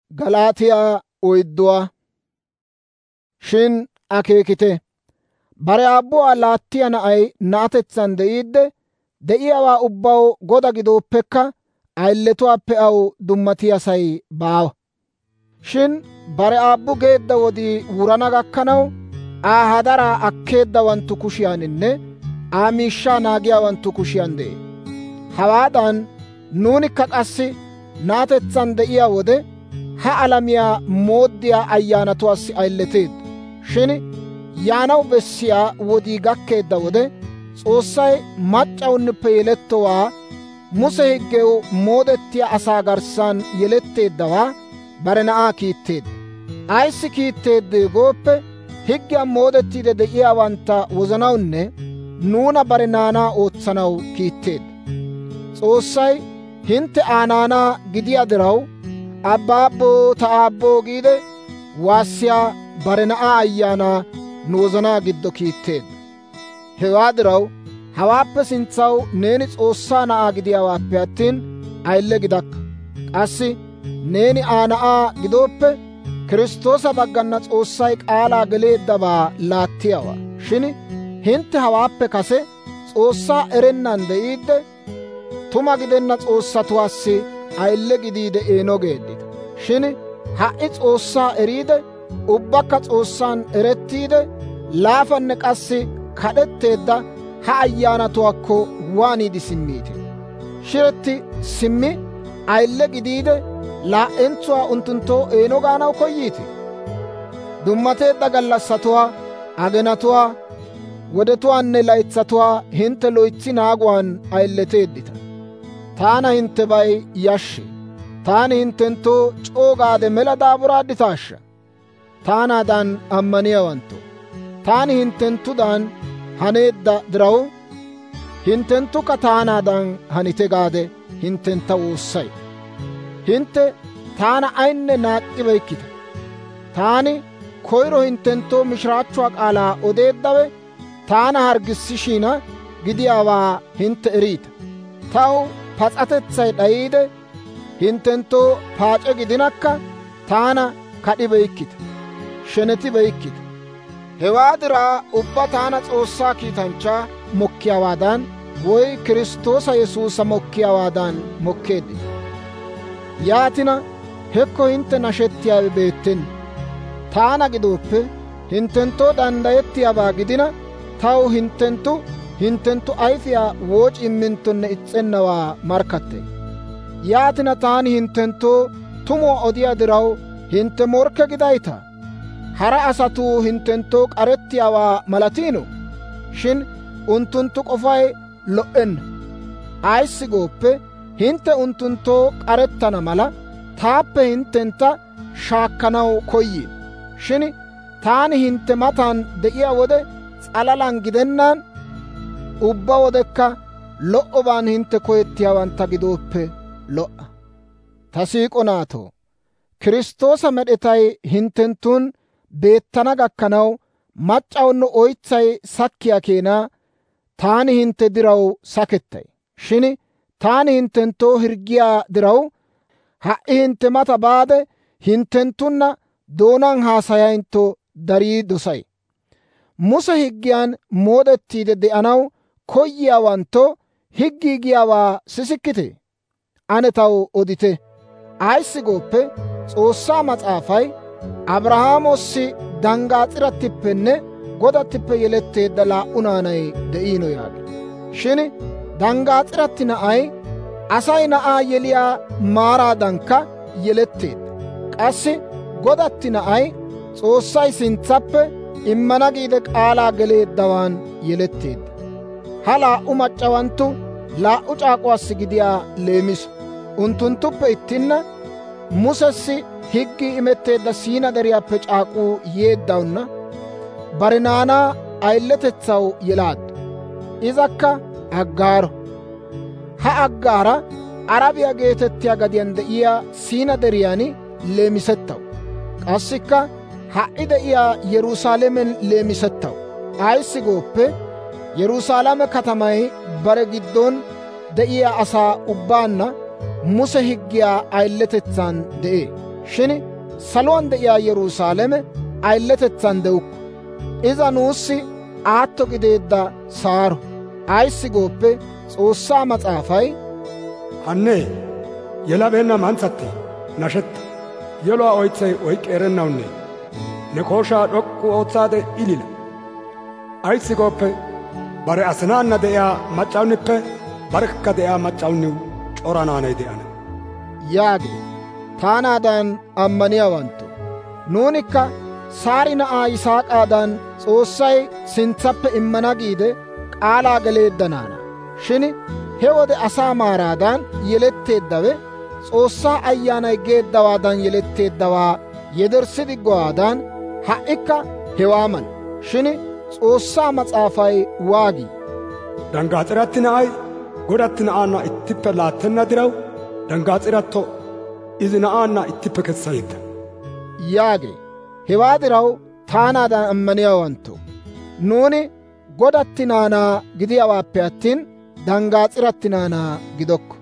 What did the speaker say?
Galaatiyaa 4 Shin akeekite, bare aabbuwaa laattiyaa na'ay na'atetsan de'iidde, de'iyaawaa ubbaw goda gidooppekka, ayiletuwaappe aw dummatiyaasay baawa. Shin bare aabbu geedda wodii wurana gakkanaw, Aa hadaraa akkeeddawanttu kushiyaaninne Aa miishshaa naagiyaawanttu kushiyaan de'ee. Hawaadan nuunikka qassi na'atetsan de'iyaa wode, ha alamiyaa mooddiyaa ayyaanatuwaassi ayileteeddo. Shin yaanaw bessiyaa wodii gakkeedda wode, S'oossay mac'c'awunnippe yelettowaa Muse higgew moodettiyaa asaa garssan yeletteeddawaa bare na'aa kiitteedda. Ayissi kiitteeddee gooppe, higgiyan moodettiide de'iyaawantta wozanawunne nuuna bare naanaa ootsanaw kiitteedda. S'oossay hintte Aa naanaa gidiyaa diraw, Abbaabboo ta Aabboo giide waassiyaa bare na'aa ayaanaa nu wozanaa giddo kiitteedda. Hewaa diraw, hawaappe sintsaw neeni S'oossaa na'aa gidiyaawaappe attin, ayile gidakka. Qassi neeni Aa na'aa gidooppe, Kiristtoosa baggana S'oossay k'aalaa geleeddabaa laattiyaawaa. Shin hintte hawaappe kase S'oossaa erennan de'iidde, tuma gidenna s'oossatuwaassi ayile gidiide eeno geeddita. Shin ha"i S'oossaa eriide, ubbakka S'oossaan erettiide, laafanne qassi kad'etteedda ha ayyaanatuwaakko waaniide simmiite? Shiretti simmi ayile gidiide, laa"entsuwaa unttunttoo eeno gaanaw koyiite? Dummateedda gallassatuwaa, agenatuwaa, wodetuwaanne laytsatuwaa hintte loytsi naaguwaan ayileteeddita. Taana hinttebay yashshee. Taani hinttenttoo c'oogaade mela daaburaaditaashsha? Taanaadan ammaniyaawanttoo, taani hinttenttudan haneedda diraw, hinttenttukka taanaadan hanite gaade hinttentta woossay. Hintte taana ayinne naak'k'ibeykkita. Taani koyro hinttenttoo mishiraachchuwaa k'aalaa odeeddawe taana harggissishiina gidiyaawaa hintte eriita. Taw pas'atetsay d'ayiide, hinttenttoo paace gidinakka, taana kad'ibeykkita, shenetibeykkita. Hewaa diraa ubbaa taana S'oossaa kiitanchchaa mokkiyaawaadan, woy Kiristtoosa Yesuusa mokkiyaawaadan mokkeeddita. Yaatina, hekko hintte nashettiyaawe beettenna. Taana gidooppe, hinttenttoo danddayettiyaabaa gidina, taw hinttenttu ayifiyaa wooc'i imminttonne is's'ennawaa markkattay. Yaatina, taani hinttenttoo tumuwaa odiyaa diraw, hintte morkke gidaytaa? Hara asatuu hinttenttoo k'arettiyaawaa malatiino? Shin unttunttu k'ofay lo"enna. Ayissi gooppe, hintte unttunttoo k'arettana mala, taappe hinttentta shaakkanaw koyiino. Shin taani hintte matan de'iyaa wode s'alalan gidennaan, ubbaa wodekka lo"obaan hintte koyettiyaawantta gidooppe lo"a. Ta siik'o naatoo, Kiristtoosa med'etay hinttenttun beettana gakkanaw, mac'c'awunno oytsay sakkiyaa keenaa taani hintte diraw sakettay. Shin taani hinttenttoo hirggiyaa diraw, ha"i hintte mata baade hinttenttunna doonaan haasayayntto darii dosay. Muse higgiyaan moodettiide de'anaw koyiyaawanttoo higgii giyaawaa sisikkitee? Ane taw odite. Ayissi gooppe, S'oossaa Mas'aafay, Abrahaamossi danggaas'irattippenne godattippe yeletteedda 2 naanay de'iino yaagee. Shin danggaas'iratti na'ay Asay na'aa yeliyaa maaraadankka yeletteedda. Qassi godatti na'ay S'oossay sintsappe immana giide k'aalaa geleeddawaan yeletteedda. Ha 2 mac'c'awanttu 2 c'aak'uwaassi gidiyaa leemiso. Unttunttuppe ittinna Musessi higgii imetteedda Siinaa Deriyaappe c'aak'uu yeeddawunna bare naanaa ayiletetsaw yelaaddu. Izakka Aggaaro. Ha Aggaara Arabiyaa geetettiyaa gadiyaan de'iyaa Siinaa Deriyaan leemisettaw. Qassikka ha"i de'iyaa Yerusaalamen leemisettaw. Ayissi gooppe, Yerusaalame katamay bare giddon de'iyaa asaa ubbaanna Muse higgiyaa ayiletetsaan de'ee. Shin saluwaan de'iyaa Yerusaalame ayiletetsan de'ukku. Iza nuussi aatto gideedda saaro. Ayissi gooppe, S'oossaa Mas'aafay, «Hannee, yelabeenna mantsatee, nashetta! Yeluwaa oytsay oyk'k'i erennawunne ne kooshaa d'ok'k'u ootsaade ilila. Ayissi gooppe, bare asinaana de'iyaa mac'c'awunippe barekka de'iyaa mac'c'awuniw c'ora naanay de'ana» yaagee. Taanaadan ammaniyaawantto, nuunikka Saari na'aa Yisaak'aadan S'oossay sintsappe immana giide k'aalaa geleedda naana. Shin he wode asaa maaraadan yeletteeddawe, S'oossaa Ayyaanay geeddawaadan yeletteeddawaa yederssi diggowaadan, ha"ikka hewaa mala. Shin S'oossaa Mas'aafay waagii? «Danggaas'iratti na'ay godatti na'aanna ittippe laattenna diraw, danggaas'iratto izi na'aanna ittippe kessa yedda» yaagee. Hewaa diraw taanaadan ammaniyaawantto, nuuni godatti naanaa gidiyaawaappe attin, danggaas'iratti naanaa gidokko.